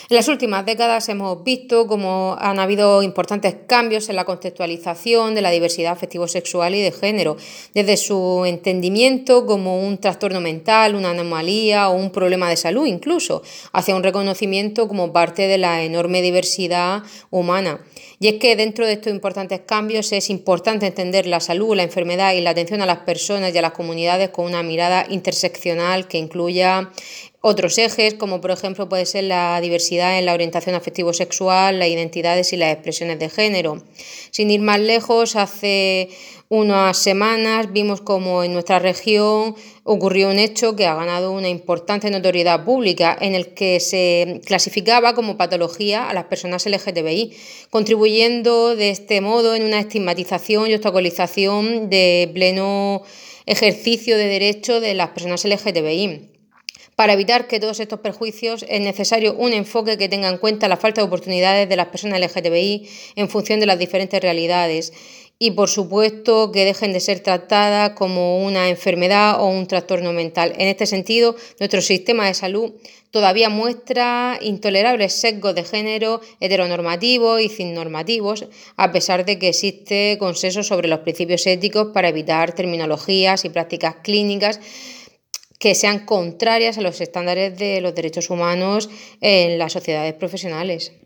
En las últimas décadas hemos visto cómo han habido importantes cambios en la contextualización de la diversidad afectivo-sexual y de género, desde su entendimiento como un trastorno mental, una anomalía o un problema de salud incluso, hacia un reconocimiento como parte de la enorme diversidad humana. Y es que dentro de estos importantes cambios es importante entender la salud, la enfermedad y la atención a las personas y a las comunidades con una mirada interseccional que incluya otros ejes, como por ejemplo puede ser la diversidad en la orientación afectivo-sexual, las identidades y las expresiones de género. Sin ir más lejos, hace unas semanas vimos como en nuestra región ocurrió un hecho que ha ganado una importante notoriedad pública, en el que se clasificaba como patología a las personas LGTBI, contribuyendo de este modo en una estigmatización y obstaculización de pleno ejercicio de derechos de las personas LGTBI. Para evitar que todos estos perjuicios es necesario un enfoque que tenga en cuenta la falta de oportunidades de las personas LGTBI en función de las diferentes realidades y, por supuesto, que dejen de ser tratadas como una enfermedad o un trastorno mental. En este sentido, nuestro sistema de salud todavía muestra intolerables sesgos de género heteronormativos y cisnormativos, a pesar de que existe consenso sobre los principios éticos para evitar terminologías y prácticas clínicas que sean contrarias a los estándares de los derechos humanos en las sociedades profesionales.